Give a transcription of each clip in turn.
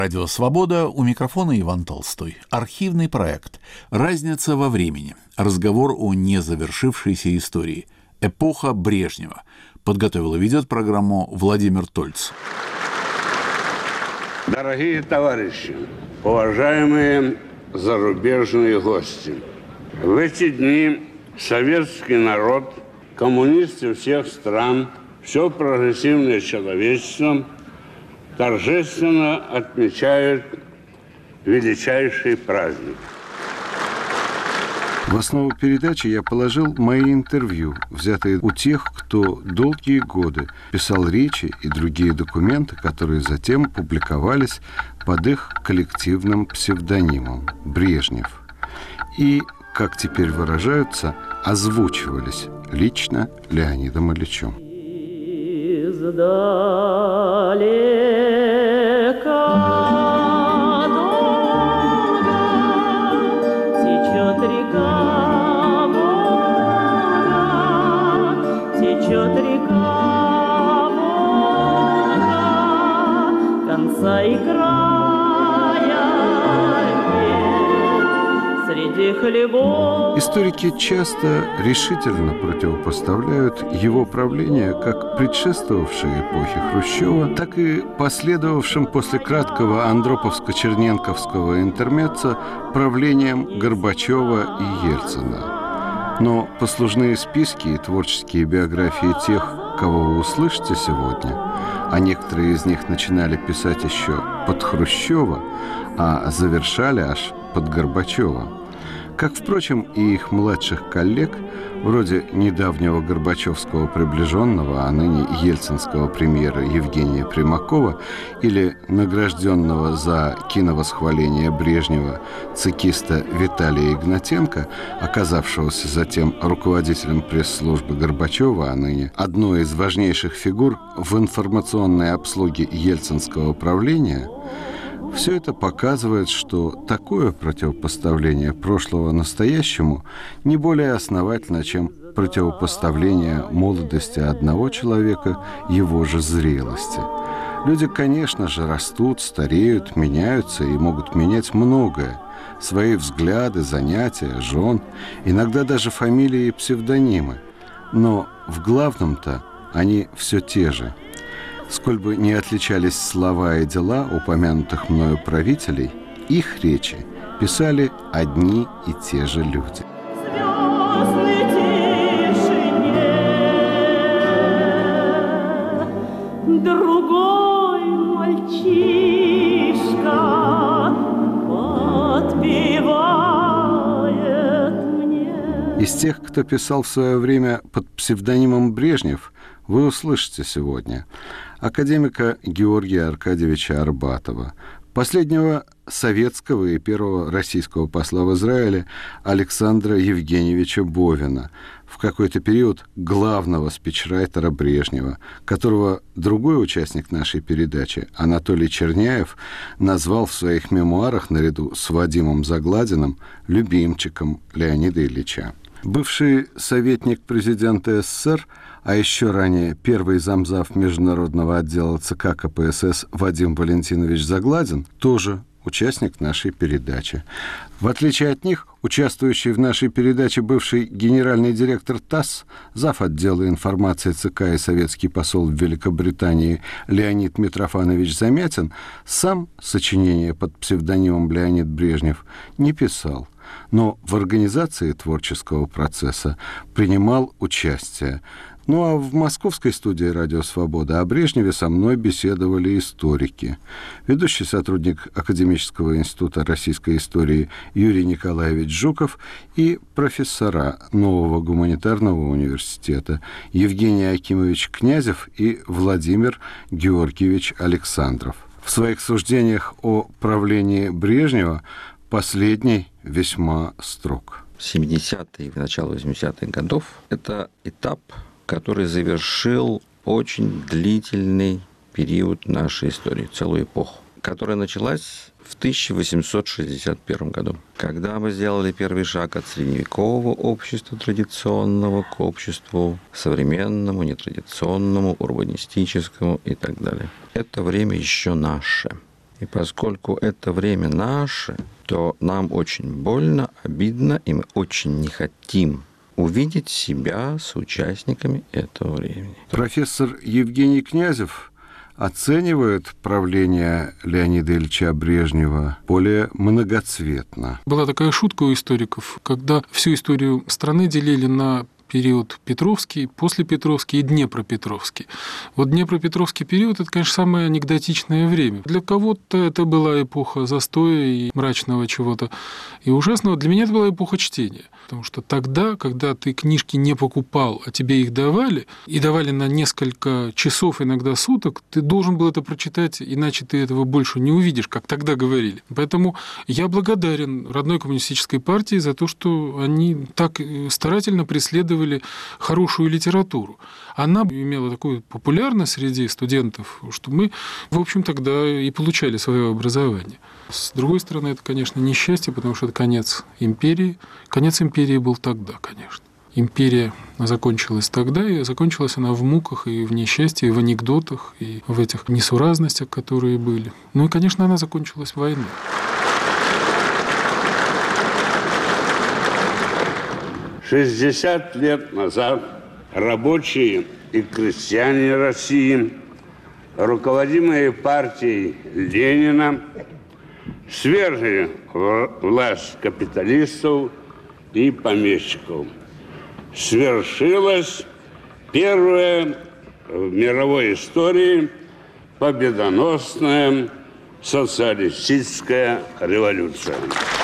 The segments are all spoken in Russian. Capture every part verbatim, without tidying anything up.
Радио «Свобода», у микрофона Иван Толстой. Архивный проект «Разница во времени». Разговор о незавершившейся истории. Эпоха Брежнева. Подготовил и ведет программу Владимир Тольц. Дорогие товарищи, уважаемые зарубежные гости, в эти дни советский народ, коммунисты всех стран, все прогрессивное человечество торжественно отмечают величайший праздник. В основу передачи я положил мои интервью, взятые у тех, кто долгие годы писал речи и другие документы, которые затем публиковались под их коллективным псевдонимом «Брежнев». И, как теперь выражаются, озвучивались лично Леонидом Ильичем. Историки часто решительно противопоставляют его правление как предшествовавшей эпохе Хрущева, так и последовавшим после краткого андроповско-черненковского интермеццо правлением Горбачева и Ельцина. Но послужные списки и творческие биографии тех, кого вы услышите сегодня, а некоторые из них начинали писать еще под Хрущева, а завершали аж под Горбачева, как, впрочем, и их младших коллег, вроде недавнего горбачевского приближенного, а ныне ельцинского премьера Евгения Примакова или награжденного за киновосхваление Брежнева цекиста Виталия Игнатенко, оказавшегося затем руководителем пресс-службы Горбачева, а ныне одной из важнейших фигур в информационной обслуге ельцинского правления. Все это показывает, что такое противопоставление прошлого настоящему не более основательно, чем противопоставление молодости одного человека его же зрелости. Люди, конечно же, растут, стареют, меняются и могут менять многое. Свои взгляды, занятия, жен, иногда даже фамилии и псевдонимы. Но в главном-то они все те же. Сколь бы ни отличались слова и дела упомянутых мною правителей, их речи писали одни и те же люди. Другой мальчишка подпевает мне. Из тех, кто писал в свое время под псевдонимом Брежнев, вы услышите сегодня академика Георгия Аркадьевича Арбатова, последнего советского и первого российского посла в Израиле Александра Евгеньевича Бовина, в какой-то период главного спичрайтера Брежнева, которого другой участник нашей передачи, Анатолий Черняев, назвал в своих мемуарах наряду с Вадимом Загладиным любимчиком Леонида Ильича. Бывший советник президента СССР, а еще ранее первый замзав международного отдела ЦК КПСС Вадим Валентинович Загладин, тоже участник нашей передачи. В отличие от них, участвующий в нашей передаче бывший генеральный директор ТАСС, зав. Отдела информации ЦК и советский посол в Великобритании Леонид Митрофанович Замятин, сам сочинение под псевдонимом Леонид Брежнев не писал, но в организации творческого процесса принимал участие. Ну а в московской студии «Радио Свобода» о Брежневе со мной беседовали историки. Ведущий сотрудник Академического института российской истории Юрий Николаевич Жуков и профессора Нового гуманитарного университета Евгений Акимович Князев и Владимир Георгиевич Александров. В своих суждениях о правлении Брежнева последний весьма строг. семидесятые и начало восьмидесятых годов – это этап, который завершил очень длительный период нашей истории, целую эпоху, которая началась в тысяча восемьсот шестьдесят первом году, когда мы сделали первый шаг от средневекового общества традиционного к обществу современному, нетрадиционному, урбанистическому и так далее. Это время еще наше. И поскольку это время наше, то нам очень больно, обидно, и мы очень не хотим увидеть себя с участниками этого времени. Профессор Евгений Князев оценивает правление Леонида Ильича Брежнева более многоцветно. Была такая шутка у историков, когда всю историю страны делили на период Петровский, послепетровский и Днепропетровский. Вот Днепропетровский период – это, конечно, самое анекдотичное время. Для кого-то это была эпоха застоя и мрачного чего-то и ужасного. Для меня это была эпоха чтения. Потому что тогда, когда ты книжки не покупал, а тебе их давали, и давали на несколько часов, иногда суток, ты должен был это прочитать, иначе ты этого больше не увидишь, как тогда говорили. Поэтому я благодарен родной коммунистической партии за то, что они так старательно преследовали хорошую литературу. Она имела такую популярность среди студентов, что мы, в общем, тогда и получали свое образование. С другой стороны, это, конечно, несчастье, потому что это конец империи. Конец империи был тогда, конечно. Империя закончилась тогда, и закончилась она в муках, и в несчастье, и в анекдотах, и в этих несуразностях, которые были. Ну и, конечно, она закончилась войной. шестьдесят лет назад рабочие и крестьяне России, руководимые партией Ленина, свергли власть капиталистов и помещиков. Свершилась первая в мировой истории победоносная социалистическая революция.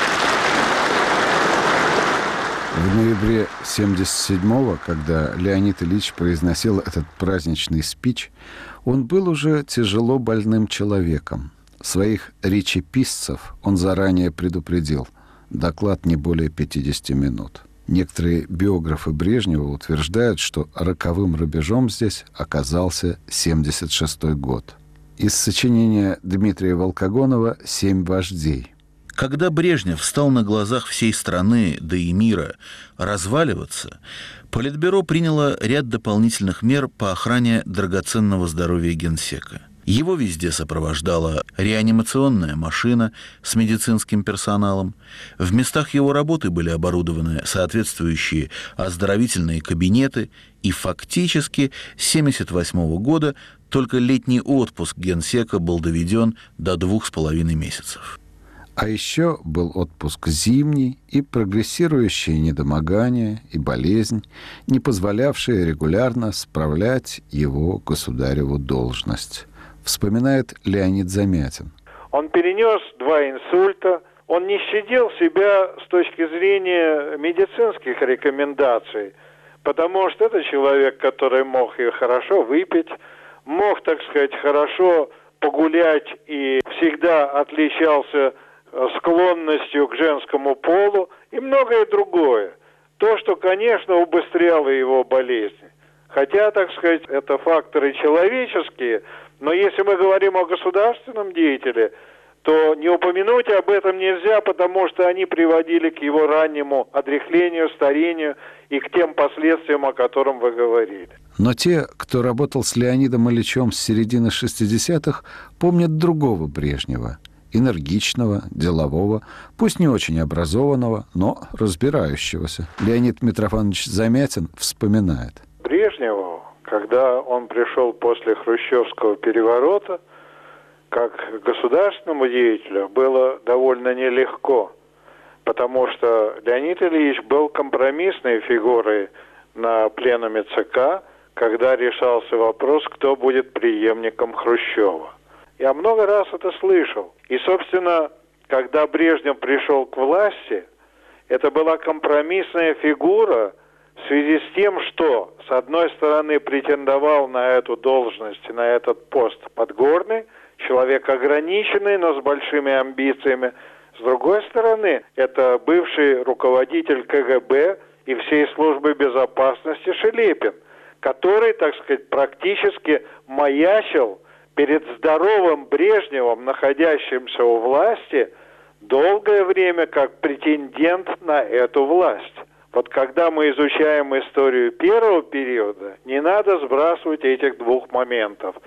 В ноябре семьдесят седьмого, когда Леонид Ильич произносил этот праздничный спич, он был уже тяжело больным человеком. Своих речеписцев он заранее предупредил. Доклад не более пятидесяти минут. Некоторые биографы Брежнева утверждают, что роковым рубежом здесь оказался семьдесят шестой год. Из сочинения Дмитрия Волкогонова «Семь вождей». Когда Брежнев стал на глазах всей страны, да и мира, разваливаться, Политбюро приняло ряд дополнительных мер по охране драгоценного здоровья генсека. Его везде сопровождала реанимационная машина с медицинским персоналом. В местах его работы были оборудованы соответствующие оздоровительные кабинеты, и фактически с семьдесят восьмого года только летний отпуск генсека был доведен до двух с половиной месяцев. А еще был отпуск зимний и прогрессирующее недомогание и болезнь, не позволявшие регулярно справлять его государеву должность, вспоминает Леонид Замятин. Он перенес два инсульта, он не щадил себя с точки зрения медицинских рекомендаций, потому что это человек, который мог и хорошо выпить, мог, так сказать, хорошо погулять и всегда отличался склонностью к женскому полу и многое другое. То, что, конечно, убыстряло его болезнь. Хотя, так сказать, это факторы человеческие, но если мы говорим о государственном деятеле, то не упомянуть об этом нельзя, потому что они приводили к его раннему одряхлению, старению и к тем последствиям, о котором вы говорили. Но те, кто работал с Леонидом Ильичем с середины шестидесятых, помнят другого Брежнева. Энергичного, делового, пусть не очень образованного, но разбирающегося. Леонид Митрофанович Замятин вспоминает. Брежневу, когда он пришел после хрущевского переворота, как государственному деятелю было довольно нелегко, потому что Леонид Ильич был компромиссной фигурой на пленуме ЦК, когда решался вопрос, кто будет преемником Хрущева. Я много раз это слышал. И, собственно, когда Брежнев пришел к власти, это была компромиссная фигура в связи с тем, что, с одной стороны, претендовал на эту должность, на этот пост Подгорный, человек ограниченный, но с большими амбициями. С другой стороны, это бывший руководитель КГБ и всей службы безопасности Шелепин, который, так сказать, практически маячил перед здоровым Брежневым, находящимся у власти, долгое время как претендент на эту власть. Вот когда мы изучаем историю первого периода, не надо сбрасывать этих двух моментов.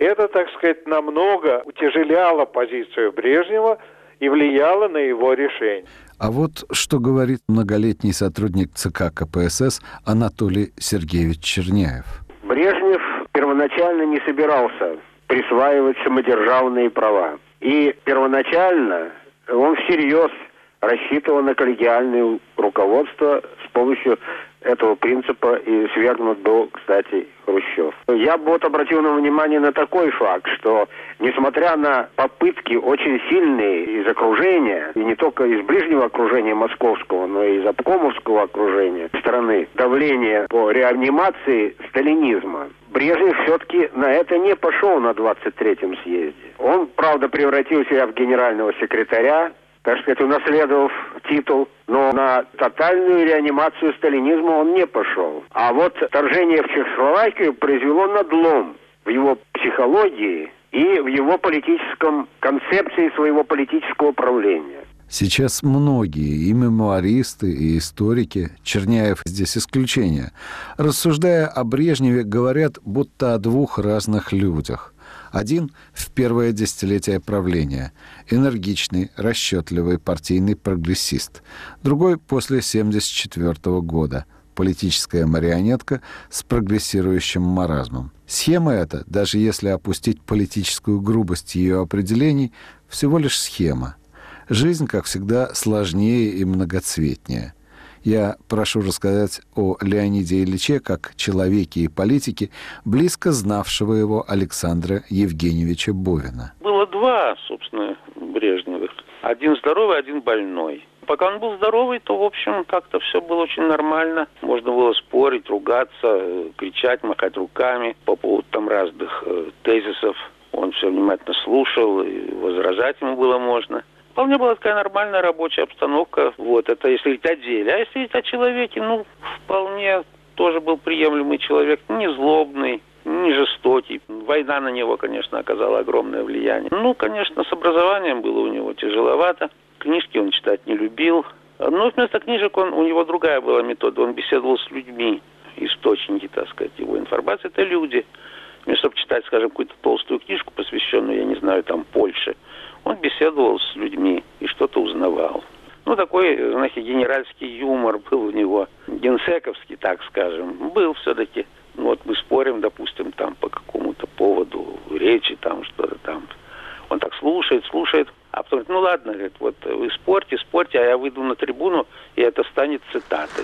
Это, так сказать, намного утяжеляло позицию Брежнева и влияло на его решение. А вот что говорит многолетний сотрудник ЦК КПСС Анатолий Сергеевич Черняев. Брежнев первоначально не собирался присваивать самодержавные права. И первоначально он всерьез рассчитывал на коллегиальное руководство. С помощью этого принципа и свергнут был, кстати, Хрущев. Я бы вот обратил на внимание на такой факт, что несмотря на попытки очень сильные из окружения, и не только из ближнего окружения московского, но и из обкомовского окружения страны, давление по реанимации сталинизма, Брежнев все-таки на это не пошел на двадцать третьем съезде. Он, правда, превратил себя в генерального секретаря, так сказать, унаследовав титул, но на тотальную реанимацию сталинизма он не пошел. А вот вторжение в Чехословакию произвело надлом в его психологии и в его политическом концепции своего политического правления. Сейчас многие и мемуаристы, и историки, Черняев здесь исключение, рассуждая о Брежневе, говорят будто о двух разных людях. Один в первое десятилетие правления – энергичный, расчетливый партийный прогрессист. Другой после семьдесят четвёртого года – политическая марионетка с прогрессирующим маразмом. Схема эта, даже если опустить политическую грубость ее определений, всего лишь схема. Жизнь, как всегда, сложнее и многоцветнее. Я прошу рассказать о Леониде Ильиче как человеке и политике, близко знавшего его Александра Евгеньевича Бовина. Было два, собственно, Брежневых. Один здоровый, один больной. Пока он был здоровый, то, в общем, как-то все было очень нормально. Можно было спорить, ругаться, кричать, махать руками по поводу там разных э, тезисов. Он все внимательно слушал, и возражать ему было можно. Вполне была такая нормальная рабочая обстановка. Вот, это если говорить о деле. А если говорить о человеке, ну, вполне тоже был приемлемый человек. Не злобный, не жестокий. Война на него, конечно, оказала огромное влияние. Ну, конечно, с образованием было у него тяжеловато. Книжки он читать не любил. Но вместо книжек он, у него другая была метода. Он беседовал с людьми. Источники, так сказать, его информации – это люди. Вместо чтобы читать, скажем, какую-то толстую книжку, посвященную, я не знаю, там, Польше, он беседовал с людьми и что-то узнавал. Ну, такой, знаете, генеральский юмор был у него, генсековский, так скажем, был все-таки. Ну, вот мы спорим, допустим, там по какому-то поводу речи, там что-то там. Он так слушает, слушает, а потом говорит, ну ладно, говорит, вот вы спорьте, спорьте, а я выйду на трибуну, и это станет цитатой.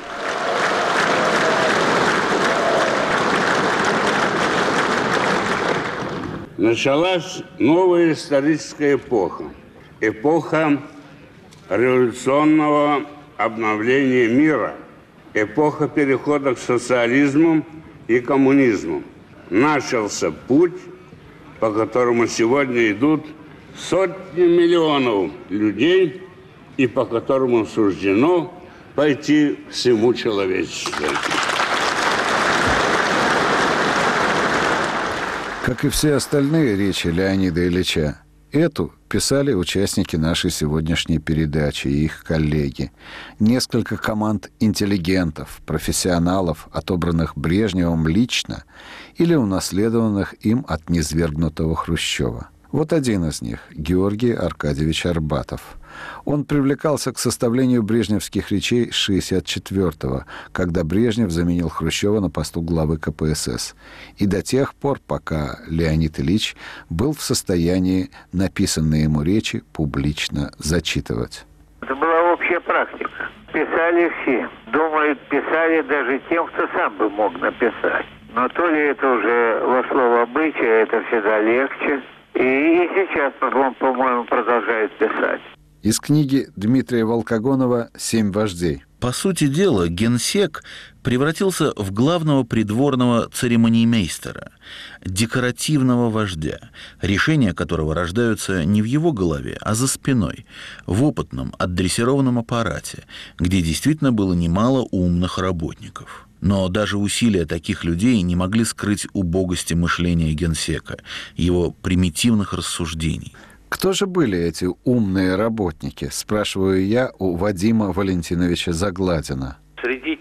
Началась новая историческая эпоха. Эпоха революционного обновления мира. Эпоха перехода к социализму и коммунизму. Начался путь, по которому сегодня идут сотни миллионов людей и по которому суждено пойти всему человечеству. Как и все остальные речи Леонида Ильича, эту писали участники нашей сегодняшней передачи и их коллеги. Несколько команд интеллигентов, профессионалов, отобранных Брежневым лично или унаследованных им от низвергнутого Хрущева. Вот один из них – Георгий Аркадьевич Арбатов. Он привлекался к составлению брежневских речей с шестьдесят четвёртого, когда Брежнев заменил Хрущева на посту главы ка пэ эс эс, и до тех пор, пока Леонид Ильич был в состоянии написанные ему речи публично зачитывать. Это была общая практика. Писали все. Думаю, писали даже тем, кто сам бы мог написать. Но то ли это уже вошло в обычай, это всегда легче. И сейчас он, по-моему, продолжает писать. Из книги Дмитрия Волкогонова «Семь вождей». По сути дела, генсек превратился в главного придворного церемониймейстера, декоративного вождя, решения которого рождаются не в его голове, а за спиной, в опытном, отдрессированном аппарате, где действительно было немало умных работников. Но даже усилия таких людей не могли скрыть убогости мышления генсека, его примитивных рассуждений. Кто же были эти умные работники, спрашиваю я у Вадима Валентиновича Загладина. Среди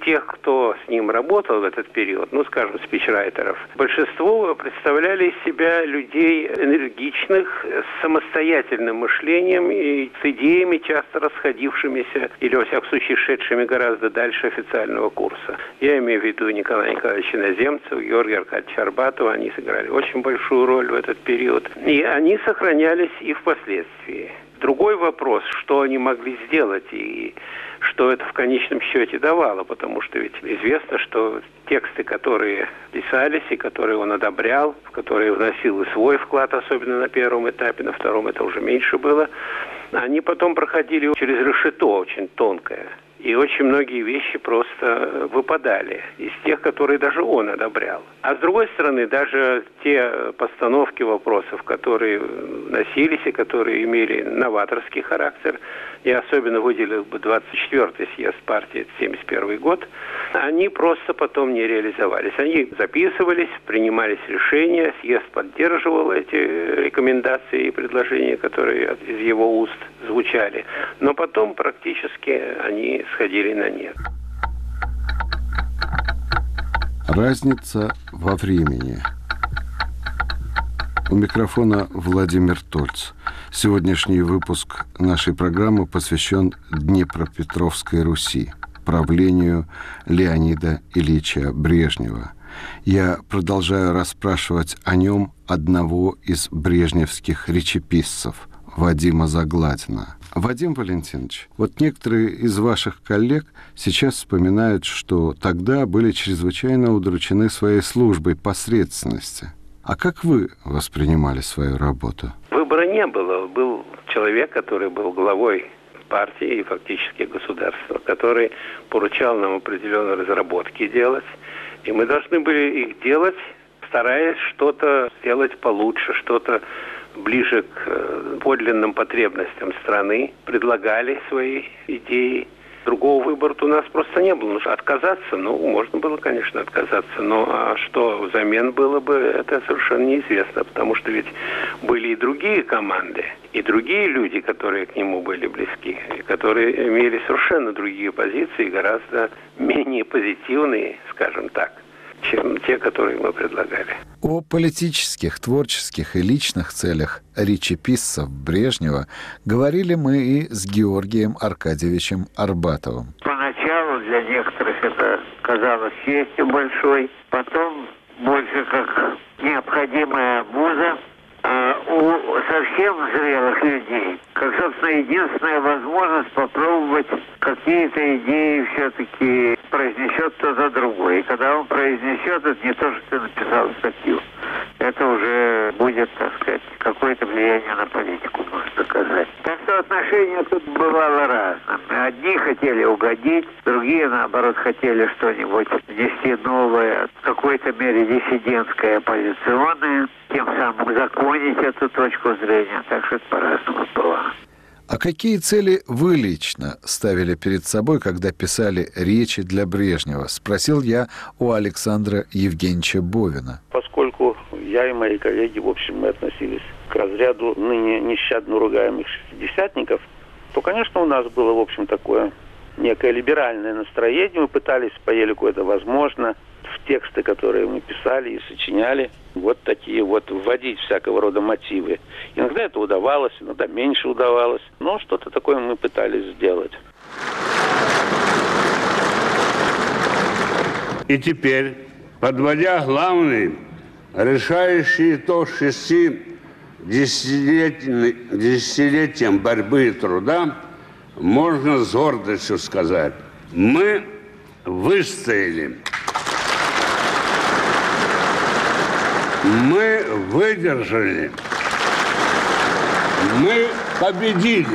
тех, кто с ним работал в этот период, ну, скажем, спичрайтеров, большинство представляли из себя людей энергичных, с самостоятельным мышлением и с идеями, часто расходившимися, или, во всяком случае, шедшими гораздо дальше официального курса. Я имею в виду Николая Николаевича Иноземцева, Георгия Аркадьевича Арбатова. Они сыграли очень большую роль в этот период. И они сохранялись и впоследствии. Другой вопрос, что они могли сделать и что это в конечном счете давало, потому что ведь известно, что тексты, которые писались и которые он одобрял, в которые вносил и свой вклад, особенно на первом этапе, на втором это уже меньше было, они потом проходили через решето очень тонкое. И очень многие вещи просто выпадали из тех, которые даже он одобрял. А с другой стороны, даже те постановки вопросов, которые носились и которые имели новаторский характер, я особенно выделил бы двадцать четвёртый съезд партии, семьдесят первый год, они просто потом не реализовались. Они записывались, принимались решения, съезд поддерживал эти рекомендации и предложения, которые из его уст звучали. Но потом практически они сходили на нет. Разница во времени. У микрофона Владимир Тольц. Сегодняшний выпуск нашей программы посвящен Днепропетровской Руси, правлению Леонида Ильича Брежнева. Я продолжаю расспрашивать о нем одного из брежневских речеписцев, Вадима Загладина. Вадим Валентинович, вот некоторые из ваших коллег сейчас вспоминают, что тогда были чрезвычайно удручены своей службой посредственности. А как вы воспринимали свою работу? Выбора не было. Был человек, который был главой партии и фактически государства, который поручал нам определенные разработки делать. И мы должны были их делать, стараясь что-то сделать получше, что-то ближе к подлинным потребностям страны, предлагали свои идеи. Другого выбора у нас просто не было. Отказаться, ну, можно было, конечно, отказаться, но а что взамен было бы, это совершенно неизвестно, потому что ведь были и другие команды, и другие люди, которые к нему были близки, которые имели совершенно другие позиции, гораздо менее позитивные, скажем так, чем те, которые мы предлагали. О политических, творческих и личных целях речеписцев Брежнева говорили мы и с Георгием Аркадьевичем Арбатовым. Поначалу для некоторых это казалось честью большой, потом больше как необходимая обуза, а у совсем зрелых людей, как, собственно, единственная возможность попробовать какие-то идеи все-таки произнесет кто за другой. И когда он произнесет, это не то, что ты написал статью. Это уже будет, так сказать, какое-то влияние на политику, можно сказать. Так что отношение тут бывало разным. Одни хотели угодить, другие, наоборот, хотели что-нибудь внести новое, в какой-то мере диссидентское, оппозиционное, тем самым узаконить эту точку зрения. Так что это по-разному было. А какие цели вы лично ставили перед собой, когда писали речи для Брежнева? Спросил я у Александра Евгеньевича Бовина. Поскольку я и мои коллеги, в общем, мы относились к разряду ныне нещадно ругаемых шестидесятников, то, конечно, у нас было, в общем, такое некое либеральное настроение. Мы пытались по елику это возможно в тексты, которые мы писали и сочиняли, вот такие вот вводить всякого рода мотивы. Иногда это удавалось, иногда меньше удавалось, но что-то такое мы пытались сделать. И теперь, подводя главный, решающий итог шести десятилетий, десятилетиям борьбы и труда, можно с гордостью сказать, мы выстояли. Мы выдержали. Мы победили.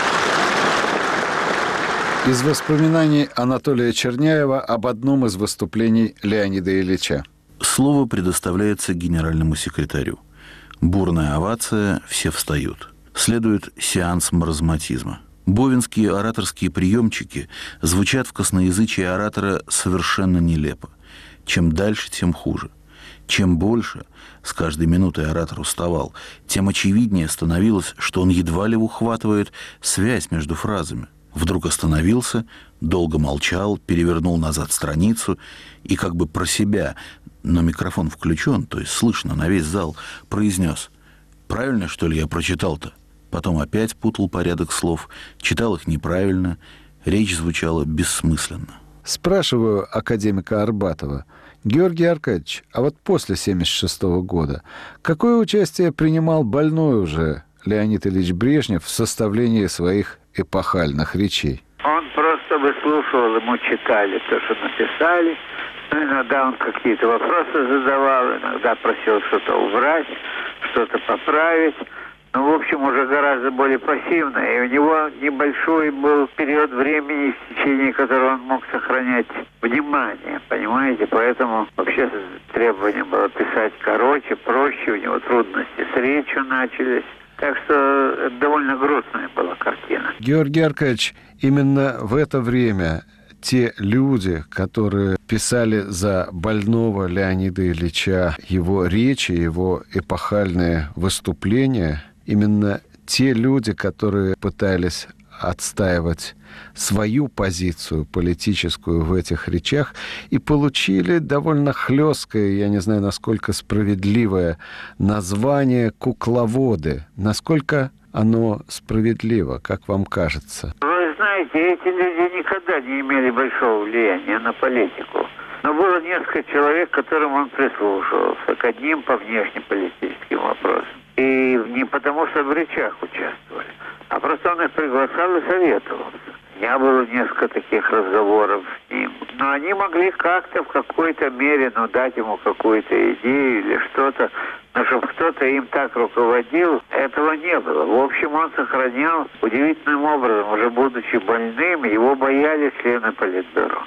Из воспоминаний Анатолия Черняева об одном из выступлений Леонида Ильича. Слово предоставляется генеральному секретарю. Бурная овация, все встают. Следует сеанс маразматизма. Бовинские ораторские приемчики звучат в косноязычии оратора совершенно нелепо. Чем дальше, тем хуже. Чем больше, с каждой минутой оратор уставал, тем очевиднее становилось, что он едва ли ухватывает связь между фразами. Вдруг остановился, долго молчал, перевернул назад страницу и как бы про себя, но микрофон включен, то есть слышно на весь зал, произнес: «Правильно, что ли, я прочитал-то?» Потом опять путал порядок слов, читал их неправильно, речь звучала бессмысленно. Спрашиваю академика Арбатова: Георгий Аркадьевич, а вот после семьдесят шестого года какое участие принимал больной уже Леонид Ильич Брежнев в составлении своих эпохальных речей? Он просто выслушивал, ему читали то, что написали. Ну, иногда он какие-то вопросы задавал, иногда просил что-то убрать, что-то поправить. Ну, в общем, уже гораздо более пассивно. И у него небольшой был период времени, в течение которого он мог сохранять внимание, понимаете? Поэтому вообще требование было писать короче, проще, у него трудности с речью начались. Так что это довольно грустная была картина. Георгий Аркадьевич, именно в это время те люди, которые писали за больного Леонида Ильича его речи, его эпохальные выступления, именно те люди, которые пытались отстаивать свою позицию политическую в этих речах и получили довольно хлесткое, я не знаю, насколько справедливое название «кукловоды». Насколько оно справедливо, как вам кажется? Вы знаете, эти люди никогда не имели большого влияния на политику. Но было несколько человек, к которым он прислушивался, к одним по внешнеполитическим вопросам. И не потому, что в речах участвовали, а просто он их приглашал и советовался. У меня было несколько таких разговоров с ним. Но они могли как-то в какой-то мере, ну, дать ему какую-то идею или что-то. Но чтобы кто-то им так руководил, этого не было. В общем, он сохранял удивительным образом, уже будучи больным, его боялись члены Политбюро.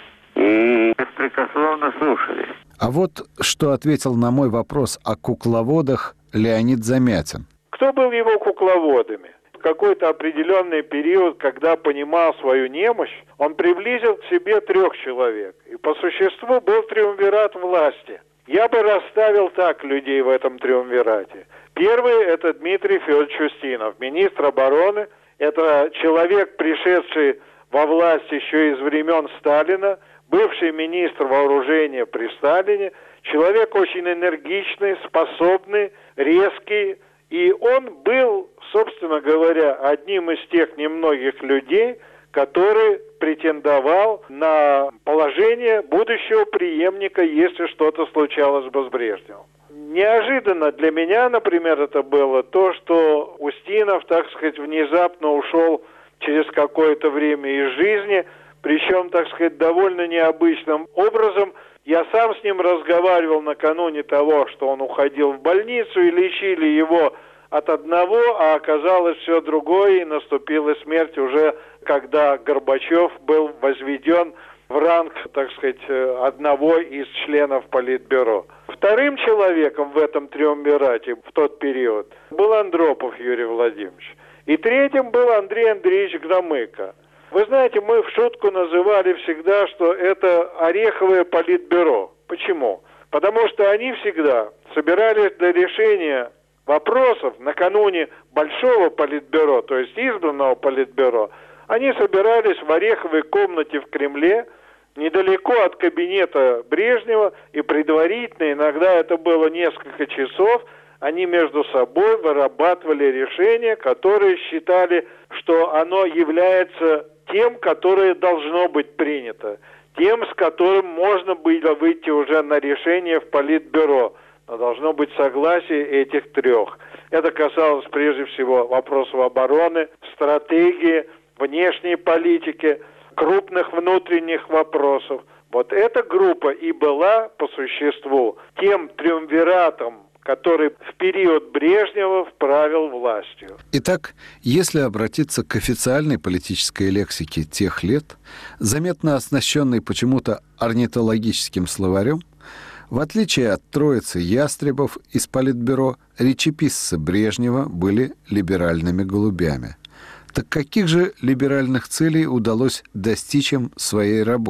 И беспрекословно слушались. А вот что ответил на мой вопрос о кукловодах Леонид Замятин. Кто был его кукловодами? В какой-то определенный период, когда понимал свою немощь, он приблизил к себе трех человек. И по существу был триумвират власти. Я бы расставил так людей в этом триумвирате. Первый – это Дмитрий Федорович Устинов, министр обороны. Это человек, пришедший во власть еще из времен Сталина, бывший министр вооружения при Сталине, человек очень энергичный, способный, резкий. И он был, собственно говоря, одним из тех немногих людей, который претендовал на положение будущего преемника, если что-то случалось бы с Брежневым. Неожиданно для меня, например, это было то, что Устинов, так сказать, внезапно ушел через какое-то время из жизни, причем, так сказать, довольно необычным образом. Я сам с ним разговаривал накануне того, что он уходил в больницу, и лечили его от одного, а оказалось все другое, и наступила смерть уже, когда Горбачев был возведен в ранг, так сказать, одного из членов Политбюро. Вторым человеком в этом триумвирате в тот период был Андропов Юрий Владимирович. И третьим был Андрей Андреевич Громыко. Вы знаете, мы в шутку называли всегда, что это ореховое Политбюро. Почему? Потому что они всегда собирались для решения вопросов накануне большого Политбюро, то есть избранного Политбюро. Они собирались в ореховой комнате в Кремле, недалеко от кабинета Брежнева, и предварительно, иногда это было несколько часов, они между собой вырабатывали решение, которое считали, что оно является тем, которое должно быть принято, тем, с которым можно было выйти уже на решение в Политбюро. Но должно быть согласие этих трех. Это касалось прежде всего вопросов обороны, стратегии, внешней политики, крупных внутренних вопросов. Вот эта группа и была по существу тем триумвиратом, который в период Брежнева правил властью. Итак, если обратиться к официальной политической лексике тех лет, заметно оснащенной почему-то орнитологическим словарем, в отличие от троицы ястребов из Политбюро, речеписцы Брежнева были либеральными голубями. Так каких же либеральных целей удалось достичь им своей работой?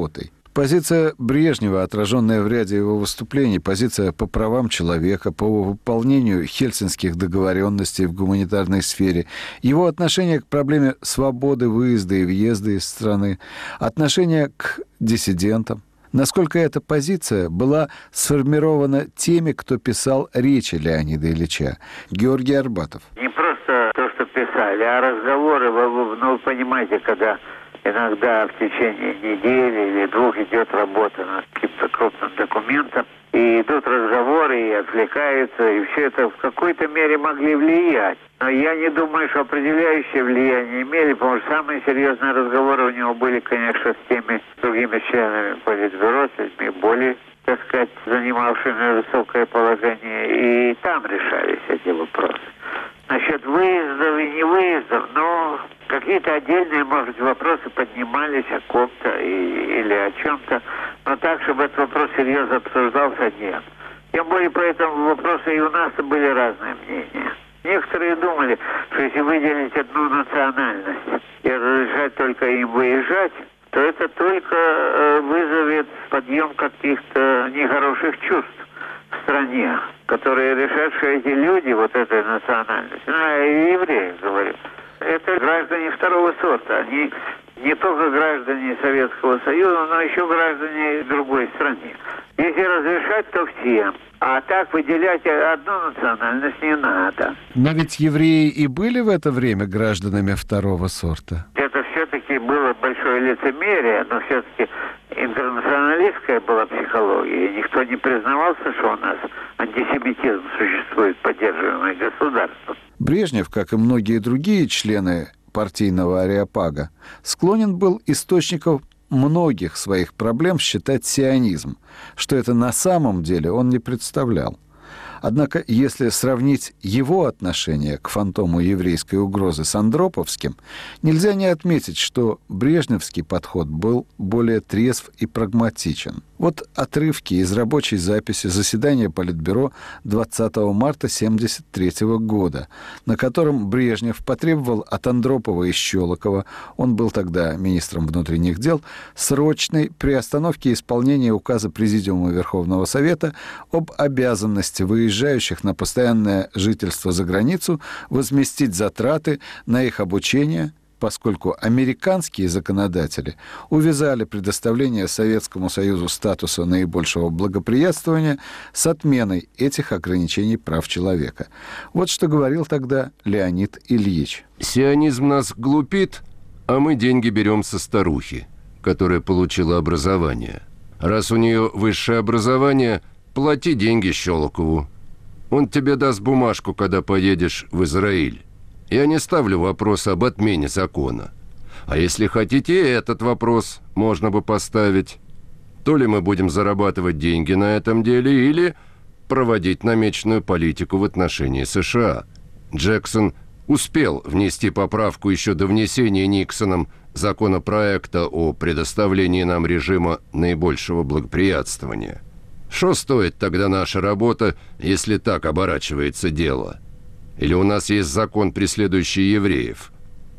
Позиция Брежнева, отраженная в ряде его выступлений, позиция по правам человека, по выполнению хельсинских договоренностей в гуманитарной сфере, его отношение к проблеме свободы выезда и въезда из страны, отношение к диссидентам. Насколько эта позиция была сформирована теми, кто писал речи Леонида Ильича. Георгий Арбатов. Не просто то, что писали, а разговоры, ну, вы понимаете, когда иногда в течение недели или двух идет работа над каким-то крупным документом, и идут разговоры, и отвлекаются, и все это в какой-то мере могли влиять. Но я не думаю, что определяющее влияние имели, потому что самые серьезные разговоры у него были, конечно, с теми другими членами Политбюро, с людьми более, так сказать, занимавшими высокое положение, и там решались эти вопросы. Насчет выездов и не выездов, но какие-то отдельные, может быть, вопросы поднимались о ком-то и, или о чем-то, но так, чтобы этот вопрос серьезно обсуждался, нет. Тем более по этому вопросу и у нас были разные мнения. Некоторые думали, что если выделить одну национальность и разрешать только им выезжать, то это только э, вызовет подъем каких-то нехороших чувств в стране, которые решат, что эти люди, вот этой национальности, ну, я и евреев говорю, это граждане второго сорта. Они не только граждане Советского Союза, но еще граждане другой страны. Если разрешать, то всем. А так выделять одну национальность не надо. Но ведь евреи и были в это время гражданами второго сорта. Это все-таки было большое лицемерие, но все-таки интернационалистская была психология. Никто не признавался, что у нас антисемитизм существует, поддерживаемый государством. Брежнев, как и многие другие члены партийного ареопага, склонен был источником многих своих проблем считать сионизм, что это на самом деле он не представлял. Однако, если сравнить его отношение к фантому еврейской угрозы с андроповским, нельзя не отметить, что брежневский подход был более трезв и прагматичен. Вот отрывки из рабочей записи заседания Политбюро двадцатого марта тысяча девятьсот семьдесят третьего года, на котором Брежнев потребовал от Андропова и Щелокова, он был тогда министром внутренних дел, срочной приостановки исполнения указа Президиума Верховного Совета об обязанности выезжающих на постоянное жительство за границу возместить затраты на их обучение, поскольку американские законодатели увязали предоставление Советскому Союзу статуса наибольшего благоприятствования с отменой этих ограничений прав человека. Вот что говорил тогда Леонид Ильич. Сионизм нас глупит, а мы деньги берем со старухи, которая получила образование. Раз у нее высшее образование, плати деньги Щелокову. Он тебе даст бумажку, когда поедешь в Израиль. Я не ставлю вопрос об отмене закона. А если хотите, этот вопрос можно бы поставить. То ли мы будем зарабатывать деньги на этом деле, или проводить намеченную политику в отношении США. Джексон успел внести поправку еще до внесения Никсоном законопроекта о предоставлении нам режима наибольшего благоприятствования. Что стоит тогда наша работа, если так оборачивается дело? Или у нас есть закон, преследующий евреев?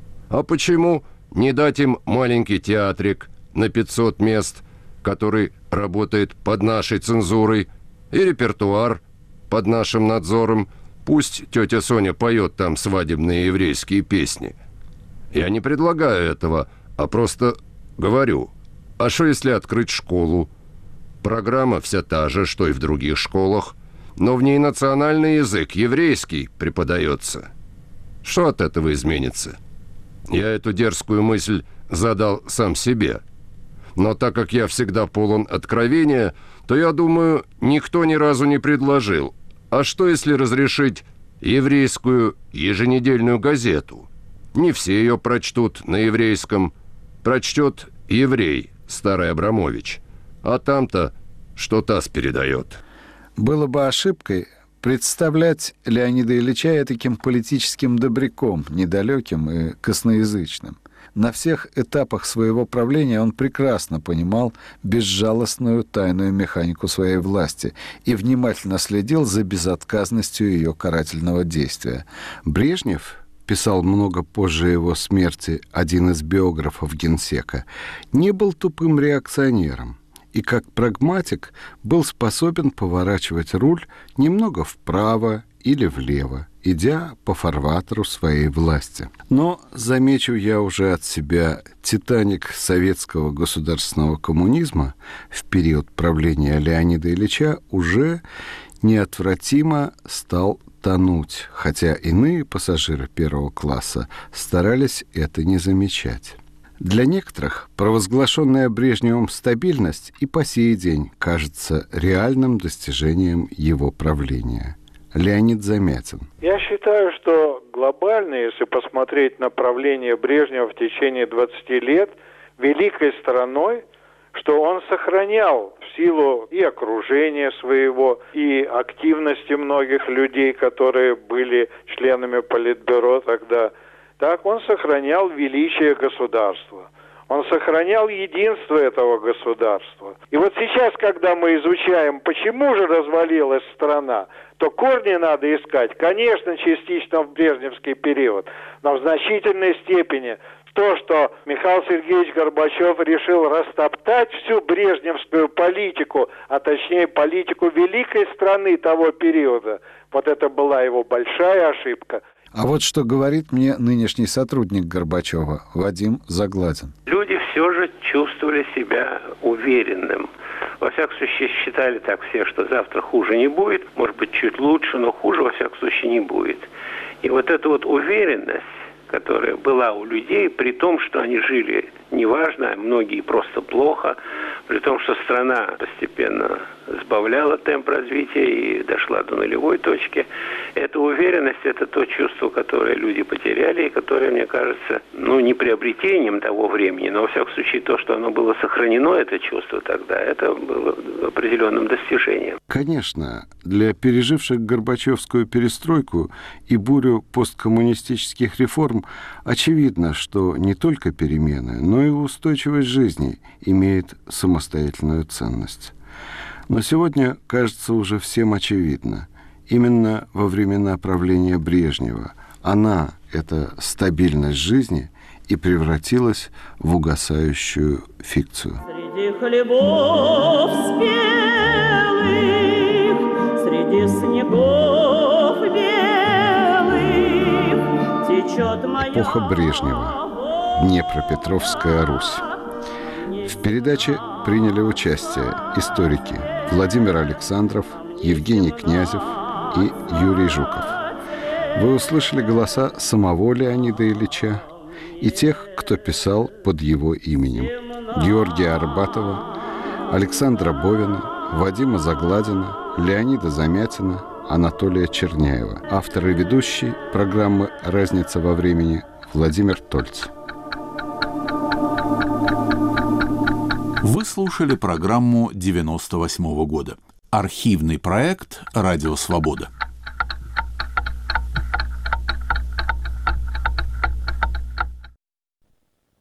А почему не дать им маленький театрик на пятьсот мест, который работает под нашей цензурой, и репертуар под нашим надзором? Пусть тетя Соня поет там свадебные еврейские песни. Я не предлагаю этого, а просто говорю. А что если открыть школу? Программа вся та же, что и в других школах, но в ней национальный язык, еврейский, преподается. Что от этого изменится? Я эту дерзкую мысль задал сам себе. Но так как я всегда полон откровения, то, я думаю, никто ни разу не предложил. А что, если разрешить еврейскую еженедельную газету? Не все ее прочтут на еврейском. Прочтет еврей, старый Абрамович. А там-то что ТАСС передает. Было бы ошибкой представлять Леонида Ильича таким политическим добряком, недалеким и косноязычным. На всех этапах своего правления он прекрасно понимал безжалостную тайную механику своей власти и внимательно следил за безотказностью ее карательного действия. Брежнев писал много позже его смерти один из биографов генсека, не был тупым реакционером и как прагматик был способен поворачивать руль немного вправо или влево, идя по фарватеру своей власти. Но, замечу я уже от себя, «Титаник» советского государственного коммунизма в период правления Леонида Ильича уже неотвратимо стал тонуть, хотя иные пассажиры первого класса старались это не замечать. Для некоторых провозглашенная Брежневым стабильность и по сей день кажется реальным достижением его правления. Леонид Замятин. Я считаю, что глобально, если посмотреть на правление Брежнева в течение двадцати лет, великой стороной, что он сохранял в силу и окружения своего, и активности многих людей, которые были членами Политбюро тогда, так он сохранял величие государства. Он сохранял единство этого государства. И вот сейчас, когда мы изучаем, почему же развалилась страна, то корни надо искать, конечно, частично в брежневский период, но в значительной степени то, что Михаил Сергеевич Горбачев решил растоптать всю брежневскую политику, а точнее политику великой страны того периода, вот это была его большая ошибка. А вот что говорит мне нынешний сотрудник Горбачева Вадим Загладин. Люди все же чувствовали себя уверенным. Во всяком случае, считали так все, что завтра хуже не будет. Может быть, чуть лучше, но хуже, во всяком случае, не будет. И вот эта вот уверенность, которая была у людей, при том, что они жили неважно, многие просто плохо, при том, что страна постепенно сбавляла темп развития и дошла до нулевой точки. Эта уверенность – это то чувство, которое люди потеряли, и которое, мне кажется, ну, не приобретением того времени, но, во всяком случае, то, что оно было сохранено, это чувство тогда, это было определенным достижением. Конечно, для переживших Горбачевскую перестройку и бурю посткоммунистических реформ очевидно, что не только перемены, но и устойчивость жизни имеет самостоятельную ценность. Но сегодня, кажется, уже всем очевидно. Именно во времена правления Брежнева она, эта стабильность жизни, и превратилась в угасающую фикцию. Среди хлебов спелых, среди снегов белых течет моя... Эпоха Брежнева. Днепропетровская Русь. В передаче приняли участие историки Владимир Александров, Евгений Князев и Юрий Жуков. Вы услышали голоса самого Леонида Ильича и тех, кто писал под его именем: Георгия Арбатова, Александра Бовина, Вадима Загладина, Леонида Замятина, Анатолия Черняева. Автор и ведущий программы «Разница во времени» Владимир Тольц. Вы слушали программу девяносто восьмого года. Архивный проект «Радио Свобода».